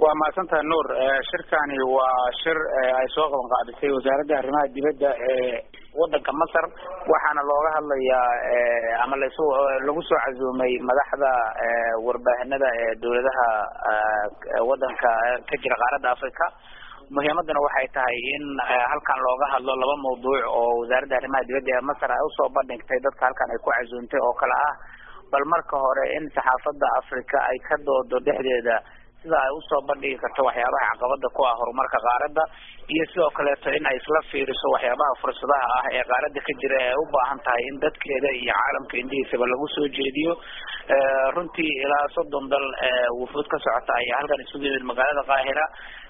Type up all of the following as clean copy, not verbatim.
waa mahadsantahay nuur. shirkani waa shir ay soo qaban qaadisay wasaaradda arrimaha dibadda ee wadanka Masar, waxaana looga hadlayaa ama lagu soo casuumay madaxda warbaahinada ee dawladaha wadanka ka jira qaaradda Afrika. muhiimadana waxay tahay in halkan looga hadlo laba mawduuc oo wasaaradda arrimaha dibadda ee Masar ay u soo bandhigtay dadka halkan ay ku casuuntay oo kala ah bal marka hore in saxaafadda Afrika ay ka doodo dhexdeeda sida ay u soo bandhigi karto waxyaabaha caqabada ku ah horumarka qaaradda, iyo sidoo kale in ay isla fiiriso waxyaabaha fursadaha ah ee qaaradda ka jira ee u baahan tahay in dadkeeda iyo caalamka indhihiisaba lagu soo jeediyo. runtii ilaa 30 dal wufuud ka socota ayaa halkan isugu yimid magaalada Qaahira.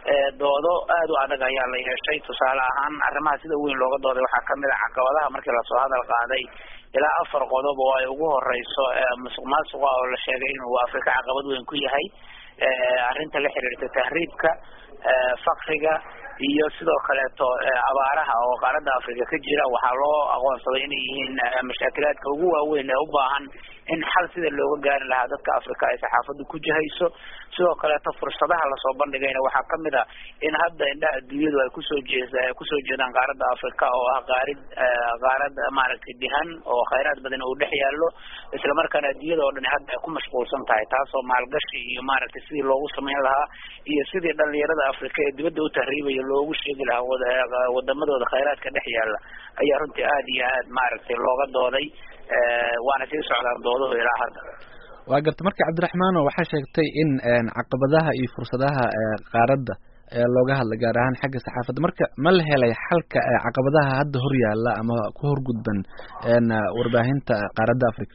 doodo aad u adag ayaa la yeeshay. tusaale ahaan arrimaha sida weyn looga dooday waxaa kamid ah caqabadaha markii la soo hadal qaaday ilaa 4 qodob oo ay ugu horeyso musuqmaasuqa oo la sheegay inuu Afrika caqabad weyn ku yahay, arrinta la xiriirta tahriibka, faqriga iyo sidoo kale abaaraha oo qaaradda Afrika ka jira. waxaa loo aqoonsaday inay yihiin mashaakilaadka ugu waaweyn ee u baahan in xal sida looga gaari lahaa dadka Afrika ay saxaafaddu ku jihayso. sidoo kale fursadaha la soo bandhigayna waxaa kamid ah in hadda indhaha adduunyadu ay kusoo jeedaan qaaradda Afrika oo ah qaarad maaragtay dihan oo khayraad badan uu dhex yaallo, isla markaana adduunyada oo dhan hadda ay ku mashquulsan tahay, taasoo maalgashi iyo maaragtay sidii loogu samayn lahaa iyo sidii dhalinyarada Afrika ee dibadda u tahriibaya loogu sheegi lahaa wadamadooda khayraadka dhex yaalla ayaa runtii aad iyo aad maaragtay looga dooday. waana sii socdaan dooduhu ilaa hadda. waa garta marka Cabdiraxmaan waxaa sheegtay in caqabadaha iyo fursadaha qaaradda looga hadla gaar ahaan xagga saxaafadda. marka ma la helay xalka caqabadaha hadda hor yaalla ama ku horgudban warbaahinta qaaradda Afrika?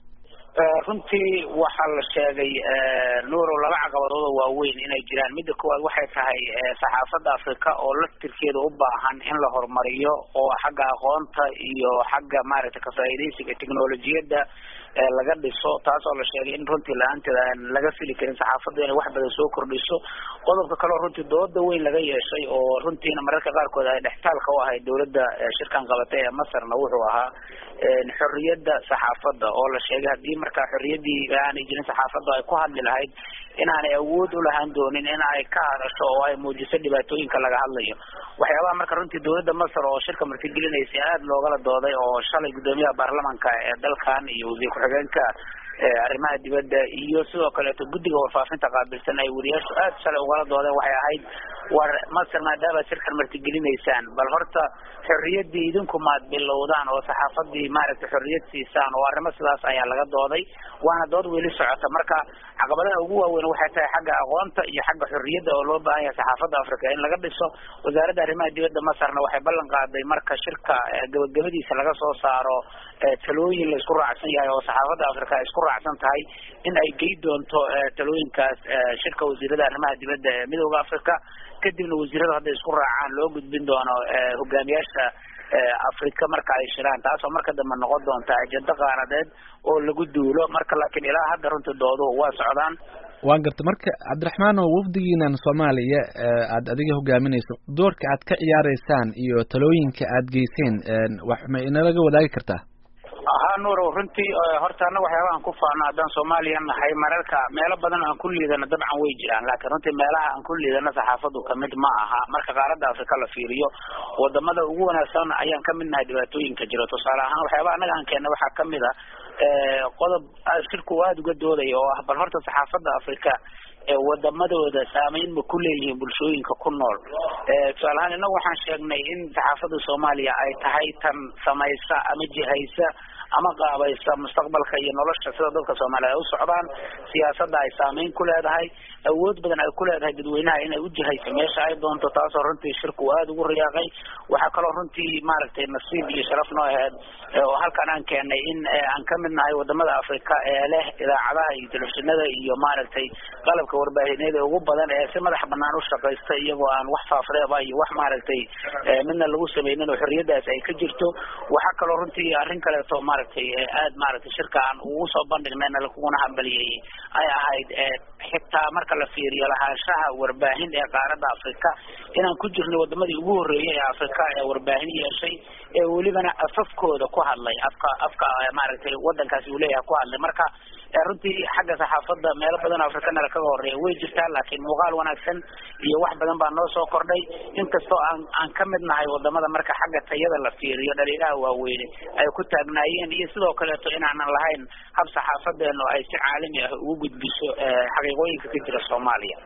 runtii waxaa la sheegay nuuro laba caqabadood oo waaweyn inay jiraan. midda koowaad waxay tahay saxaafadda Afrika oo laftirkeeda u baahan in la horumariyo oo xagga aqoonta iyo xagga maaragtay ka faa'iideysiga tiknoolajiyadda laga dhiso, taasoo la sheegay in runtii la'aanteeda aan laga fili karin saxaafadda inay wax badan soo kordhiso. qodobka kale oo runtii dooda weyn laga yeeshay oo runtiina mararka qaarkood ay dhextaalka u ahayd dawladda shirkan qabatay ee Masarna wuxuu ahaa xorriyadda saxaafadda oo la sheegay haddii markaa xorriyaddii aanay jirin saxaafadda ay ku hadli lahayd inaanay awood u lahaan doonin in ay ka hadasho oo ay muujiso dhibaatooyinka laga hadlayo. waxyaabaha marka runtii dawladda Masar oo shirka martigelinaysa aad loogala dooday oo shalay gudoomiyaha baarlamaanka ee dalkan iyo wasiir ku-xigeenka arrimaha dibadda iyo sidoo kale guddiga warfaafinta qaabilsan ay wariyaashu aad shalay ugala doodeen waxay ahayd war Masar maadaama shirkan martigelinaysaan bal horta xorriyaddii idinku maad bilowdaan oo saxaafaddii maaragtay xorriyad siisaan oo arrimo sidaas ayaa laga dooday. waana dood weli socota. marka caqabadaha ugu waaweyn waxay tahay xagga aqoonta iyo xagga xorriyadda oo loo baahan yahay saxaafadda Afrika in laga dhiso. wasaaradda arrimaha dibadda Masarna waxay ballan qaaday marka shirka gabagabadiisa laga soo saaro talooyin la isku raacsan yahay oo saxaafadda Afrika ay isku raacsan tahay in ay gey doonto talooyinkaas shirka wasiirada arrimaha dibadda ee midowga Afrika. kadibna wasiirada hadday isku raacaan loo gudbin doono hogaamiyaasha Afrika marka ay shiraan, taasoo marka dambe noqon doonta ajenda qaaradeed oo lagu duulo. marka laakiin ilaa hadda runtii dooduhu waa socdaan. waan garta marka Cabdiraxmaan oo wafdigiinan Soomaaliya aad adiga hogaaminayso, doorka aad ka ciyaareysaan iyo talooyinka aad geyseen wax ma inalaga wadaagi kartaa? nuuro runtii horta anaga waxyaabahan ku faano haddaan Soomaaliya nahay mararka meelo badan aan ku liidana dabcan way jiraan, laakiin runtii meelaha aan ku liidana saxaafaddu kamid ma aha. marka qaaradda Afrika la fiiriyo wadamada ugu wanaagsan ayaan ka mid nahay dhibaatooyinka jira. tusaale ahaan waxyaabaha anaga aan keenay waxaa kamid ah qodob shirku aad uga dooday oo ah bal horta saxaafadda Afrika wadamadooda saameyn ma ku leeyihiin bulshooyinka ku nool. tusaale ahaan inagu waxaan sheegnay in saxaafadda Soomaaliya ay tahay tan samaysa ama jihaysa ama qaabaysa mustaqbalka iyo nolosha sida dadka Soomaaliyeed ay u socdaan. siyaasadda ay saameyn ku leedahay, awood badan ay ku leedahay dadweynaha inay u jihayso meesha ay doonto, taasoo runtii shirku aad ugu riyaaqay. waxaa kaloo runtii maaragtay nasiib iyo sharaf noo ahayd oo halkan aan keenay in aan ka mid nahay wadamada Afrika ee leh idaacadaha iyo telefishinada iyo maaragtay qalabka warbaahineed ee ugu badan ee si madax bannaan u shaqaysta iyagoo aan wax faafreeba iyo wax maaragtay midna lagu sameynin oo xorriyaddaas ay ka jirto. waxaa kaloo runtii arrin kaleeto maaragtay aad maaragtay shirkaan ugu soo bandhignayna laguna hambaliyay ay ahayd xitaa marka la fiiriyo lahaanshaha warbaahin ee qaaradda Afrika inaan ku jirno wadamadii ugu horeeyay Afrika ee warbaahin yeeshay ee walibana afafkooda ku hadlay afka maaragtay wadankaasi uu leeyahay ku hadlay marka runtii xagga saxaafadda meelo badan Afrikana ka horeeyay way jirtaa laakiin muuqaal wanaagsan iyo wax badan baa noo soo kordhay inkastoo aan ka mid nahay wadamada marka xagga tayada la fiiriyo dhaliilaha waaweyn ay ku taagnaayeen iyo sidoo kale inaanan lahayn hab saxaafadeeno ay si caalami ah ugu gudbiso xaqiiqooyinka ka jira Soomaaliya